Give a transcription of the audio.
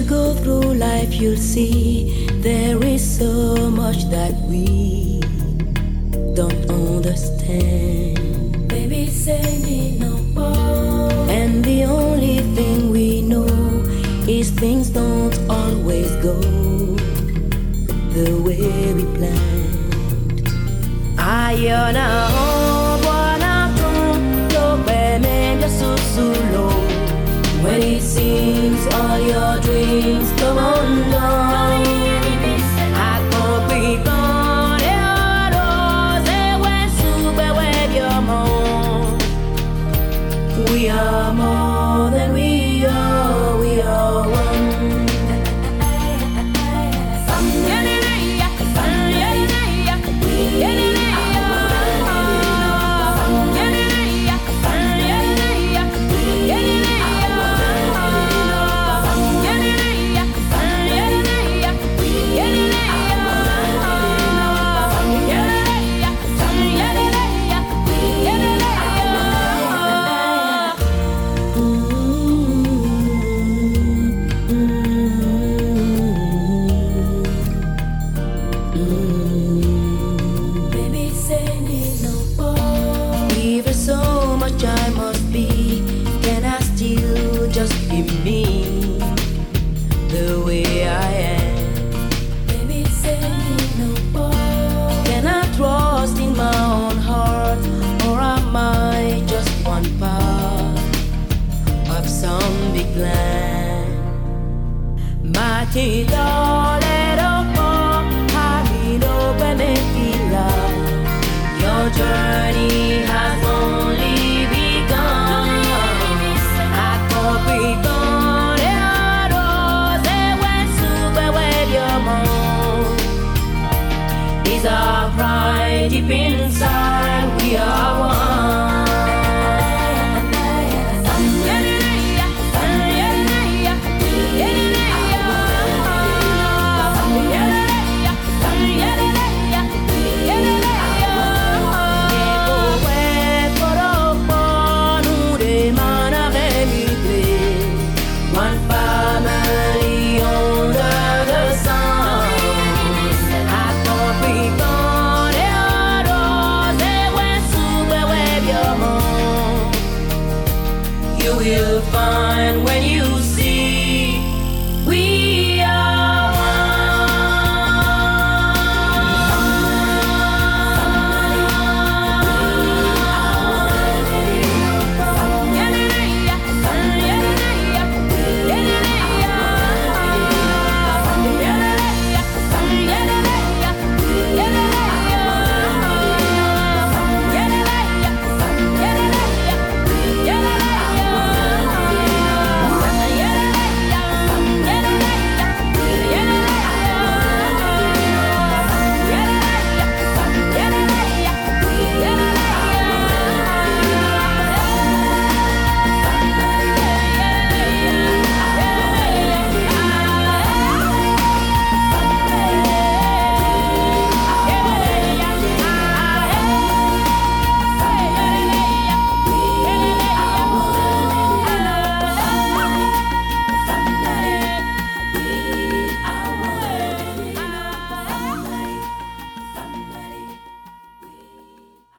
you go through life, you'll see there is so much that we don't understand. Baby, say me no more. And the only thing we know is things don't always go the way we planned. Ayona wana tum lo beme susulo. When it seems all your dreams come undone, I can't be gone. We are more than we are. We are one. So much I must be. Can I still just be me, the way I am? Baby, say no more. Can I trust in my own heart, or am I just one part of some big plan? Mighty Lord,